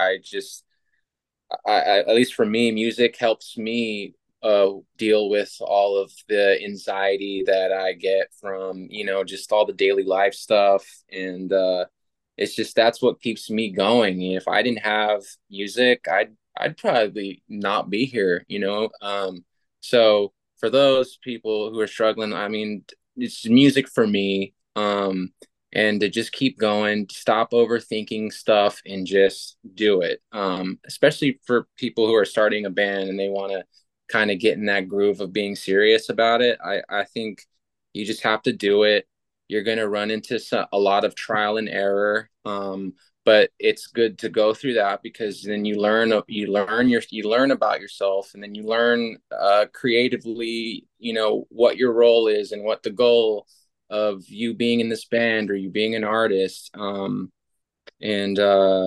At least for me, music helps me deal with all of the anxiety that I get from, just all the daily life stuff. And it's just that's what keeps me going. If I didn't have music, I'd probably not be here, So for those people who are struggling, I mean, it's music for me. And to just keep going, stop overthinking stuff and just do it. Especially for people who are starting a band and they want to kind of get in that groove of being serious about it. I think you just have to do it. You're going to run into a lot of trial and error. But it's good to go through that because then you learn about yourself, and then you learn creatively, what your role is and what the goal of you being in this band or you being an artist. And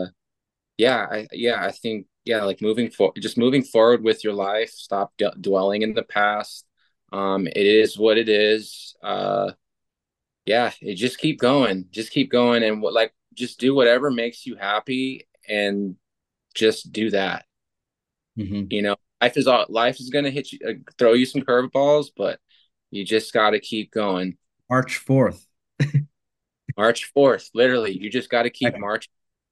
I think like moving forward with your life. Stop dwelling in the past. It is what it is. Just keep going, and just do whatever makes you happy, and just do that. Mm-hmm. Life is gonna hit you, throw you some curveballs, but you just got to keep going. March 4th. March 4th, literally. You just got to keep marching.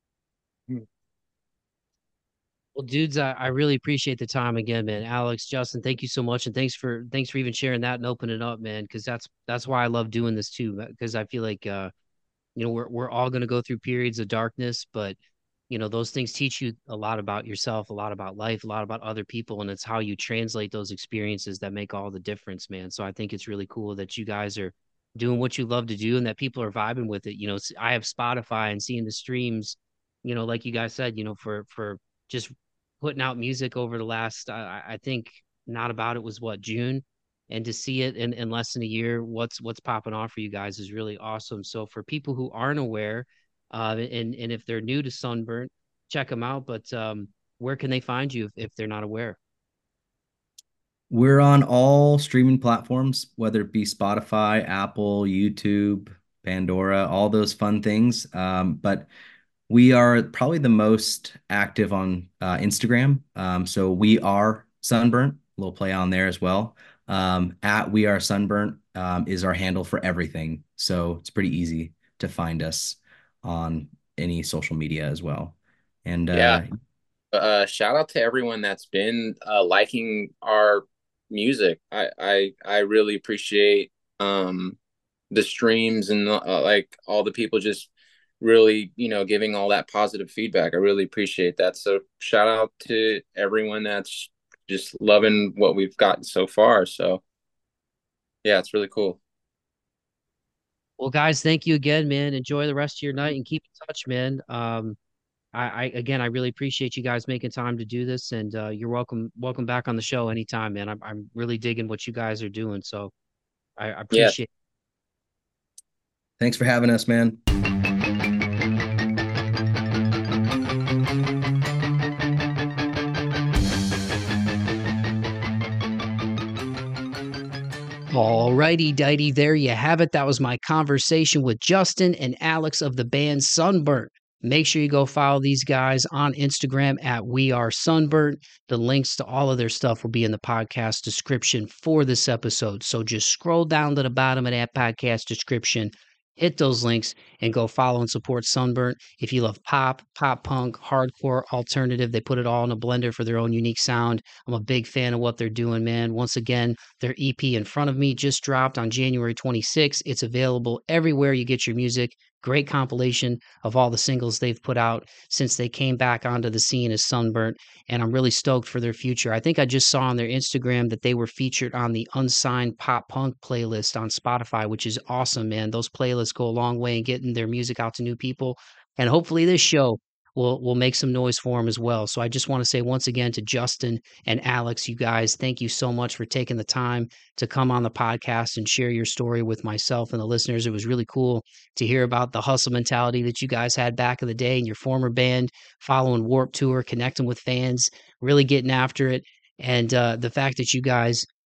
Well, dudes, I really appreciate the time again, man. Alex, Justin, thank you so much, and thanks for even sharing that and opening up, man. Because that's why I love doing this too. Because I feel like we're all gonna go through periods of darkness, but those things teach you a lot about yourself, a lot about life, a lot about other people, and it's how you translate those experiences that make all the difference, man. So I think it's really cool that you guys are doing what you love to do and that people are vibing with it. I have Spotify and seeing the streams, like you guys said, for just putting out music over the last, I think not about it was what, June, and to see it in less than a year, what's popping off for you guys is really awesome. So for people who aren't aware, and if they're new to Sunburnt, check them out. But where can they find you if they're not aware? We're on all streaming platforms, whether it be Spotify, Apple, YouTube, Pandora, all those fun things. But we are probably the most active on Instagram. So we are Sunburnt, a little play on there as well. At We Are Sunburnt is our handle for everything. So it's pretty easy to find us on any social media as well. And Yeah. Shout out to everyone that's been liking our music. I really appreciate the streams and like all the people just really giving all that positive feedback. I really appreciate that. So shout out to everyone that's just loving what we've gotten so far. So yeah, it's really cool. Well, guys, thank you again, man. Enjoy the rest of your night and keep in touch, man. Again, I really appreciate you guys making time to do this, and you're welcome back on the show anytime, man. I'm really digging what you guys are doing, so I Yeah. appreciate. thanks for having us, man. Alrighty, dighty, there you have it. That was my conversation with Justin and Alex of the band Sunburnt. Make sure you go follow these guys on Instagram at We Are Sunburnt. The links to all of their stuff will be in the podcast description for this episode. So just scroll down to the bottom of that podcast description, hit those links, and go follow and support Sunburnt. If you love pop punk, hardcore, alternative, they put it all in a blender for their own unique sound. I'm a big fan of what they're doing, man. Once again, their EP In Front of Me just dropped on January 26th. It's available everywhere you get your music. Great compilation of all the singles they've put out since they came back onto the scene as Sunburnt, and I'm really stoked for their future. I think I just saw on their Instagram that they were featured on the Unsigned Pop Punk playlist on Spotify, which is awesome, man. Those playlists go a long way in getting their music out to new people, and hopefully this show will make some noise for them as well. So I just want to say once again to Justin and Alex, you guys, thank you so much for taking the time to come on the podcast and share your story with myself and the listeners. It was really cool to hear about the hustle mentality that you guys had back in the day in your former band, following Warped Tour, connecting with fans, really getting after it. And the fact that you guys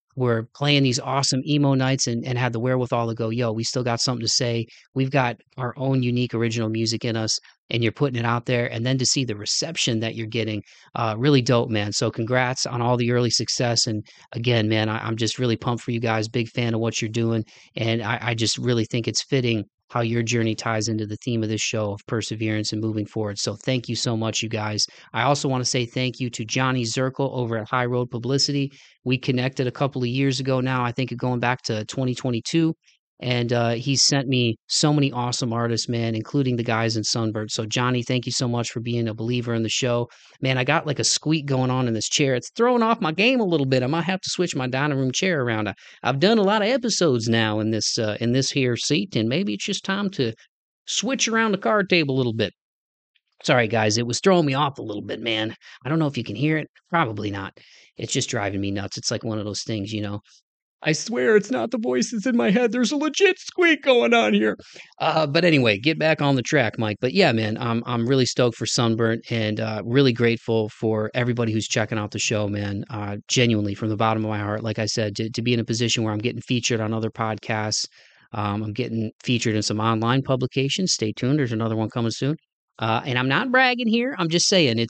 were playing these awesome emo nights and had the wherewithal to go, yo, we still got something to say. We've got our own unique original music in us, and you're putting it out there. And then to see the reception that you're getting, really dope, man. So congrats on all the early success. And again, man, I'm just really pumped for you guys. Big fan of what you're doing. And I just really think it's fitting how your journey ties into the theme of this show of perseverance and moving forward. So thank you so much, you guys. I also want to say thank you to Johnny Zirkle over at High Road Publicity. We connected a couple of years ago now, I think going back to 2022. And he sent me so many awesome artists, man, including the guys in Sunburnt. So, Johnny, thank you so much for being a believer in the show. Man, I got like a squeak going on in this chair. It's throwing off my game a little bit. I might have to switch my dining room chair around. I've done a lot of episodes now in this here seat, and maybe it's just time to switch around the card table a little bit. Sorry, guys, it was throwing me off a little bit, man. I don't know if you can hear it. Probably not. It's just driving me nuts. It's like one of those things, you know. I swear it's not the voices in my head. There's a legit squeak going on here. But anyway, get back on the track, Mike. But yeah, man, I'm really stoked for Sunburnt and really grateful for everybody who's checking out the show, man. Genuinely, from the bottom of my heart, like I said, to be in a position where I'm getting featured on other podcasts. I'm getting featured in some online publications. Stay tuned. There's another one coming soon. And I'm not bragging here. I'm just saying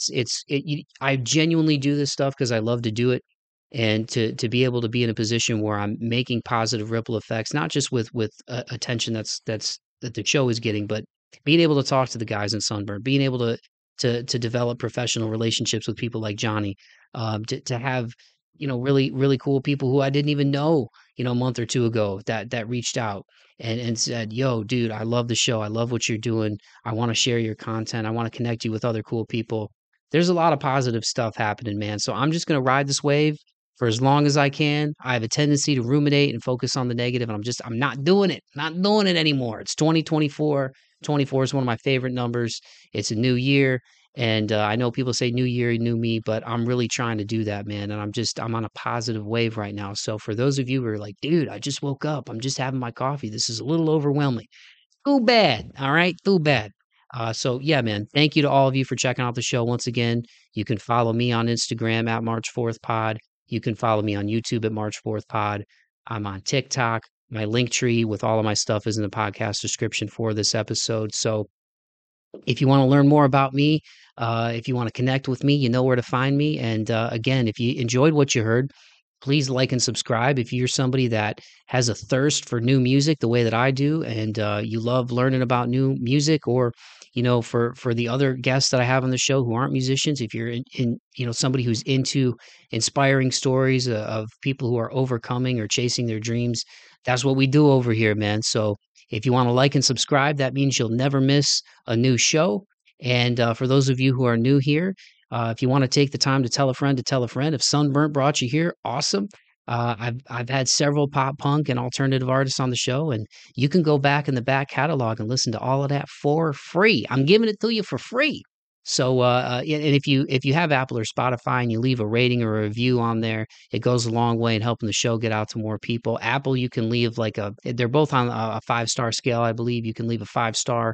I genuinely do this stuff because I love to do it. And to be able to be in a position where I'm making positive ripple effects, not just with attention that the show is getting, but being able to talk to the guys in Sunburn, being able to develop professional relationships with people like Johnny, to have really really cool people who I didn't even know a month or two ago that reached out and said, yo, dude, I love the show, I love what you're doing, I want to share your content, I want to connect you with other cool people. There's a lot of positive stuff happening, man. So I'm just going to ride this wave for as long as I can. I have a tendency to ruminate and focus on the negative, and I'm not doing it. Not doing it anymore. It's 2024. 24 is one of my favorite numbers. It's a new year, and I know people say new year, new me, but I'm really trying to do that, man. And I'm on a positive wave right now. So for those of you who are like, dude, I just woke up, I'm just having my coffee, this is a little overwhelming. Too bad. All right, too bad. So yeah, man, thank you to all of you for checking out the show. Once again, you can follow me on Instagram at March 4th Pod. You can follow me on YouTube at March 4th Pod. I'm on TikTok. My link tree with all of my stuff is in the podcast description for this episode. So if you want to learn more about me, if you want to connect with me, you know where to find me. And again, if you enjoyed what you heard, please like and subscribe. If you're somebody that has a thirst for new music the way that I do, and you love learning about new music, or for the other guests that I have on the show who aren't musicians, if you're in somebody who's into inspiring stories of people who are overcoming or chasing their dreams, that's what we do over here, man. So if you want to like and subscribe, that means you'll never miss a new show. And for those of you who are new here, if you want to take the time to tell a friend, if Sunburnt brought you here, awesome. I've had several pop punk and alternative artists on the show, and you can go back in the back catalog and listen to all of that for free. I'm giving it to you for free. So, and if you have Apple or Spotify and you leave a rating or a review on there, it goes a long way in helping the show get out to more people. Apple, you can leave they're both on a 5-star scale, I believe. You can leave a 5-star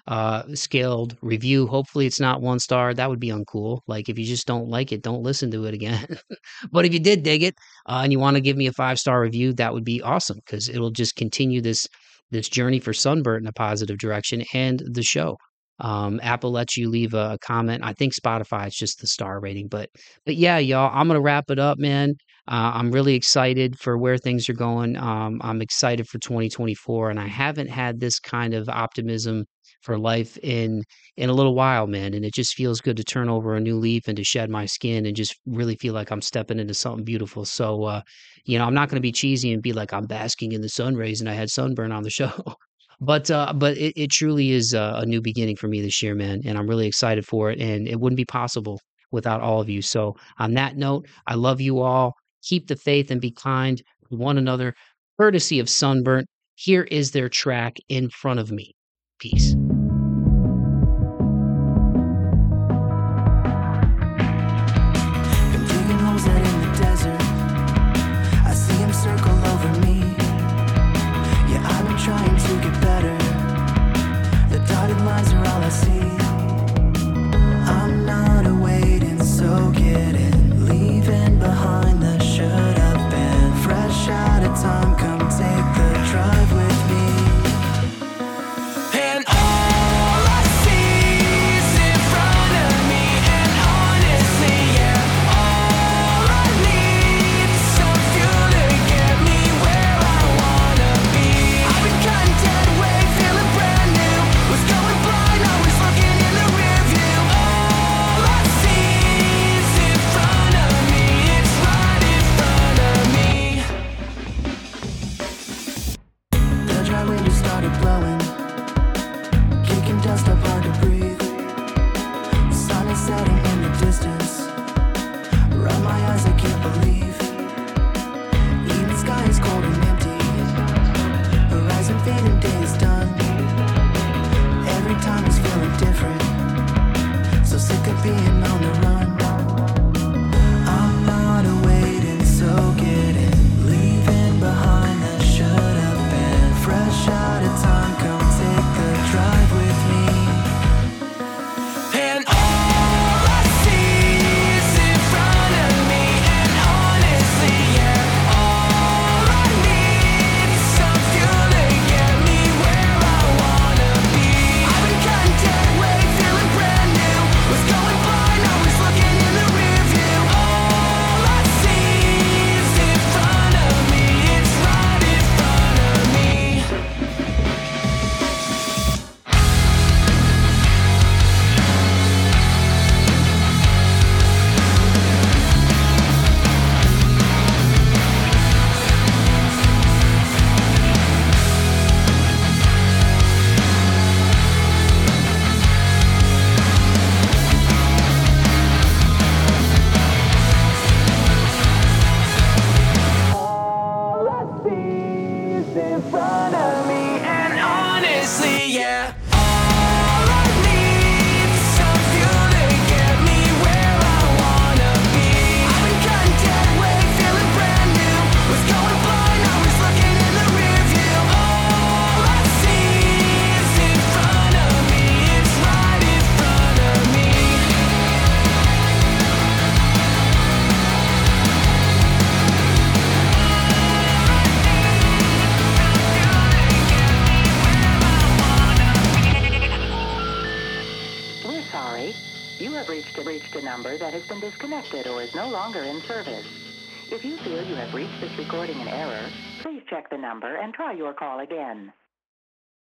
scaled review. Hopefully it's not 1 star. That would be uncool. Like, if you just don't like it, don't listen to it again. But if you did dig it and you want to give me a 5-star review, that would be awesome, because it'll just continue this journey for Sunburnt in a positive direction and the show. Apple lets you leave a comment. I think Spotify is just the star rating, but yeah, y'all, I'm going to wrap it up, man. I'm really excited for where things are going. I'm excited for 2024, and I haven't had this kind of optimism for life in a little while, man. And it just feels good to turn over a new leaf and to shed my skin and just really feel like I'm stepping into something beautiful. So, I'm not going to be cheesy and be like, I'm basking in the sun rays and I had sunburn on the show. But it truly is a new beginning for me this year, man, and I'm really excited for it, and it wouldn't be possible without all of you. So on that note, I love you all. Keep the faith and be kind to one another. Courtesy of Sunburnt, here is their track, In Front of Me. Peace. Trying to get better. The dotted lines are all I see. I'm not awaiting, so getting, leaving behind the should have been fresh. We're sorry. You have reached a number that has been disconnected or is no longer in service. If you feel you have reached this recording in error, please check the number and try your call again.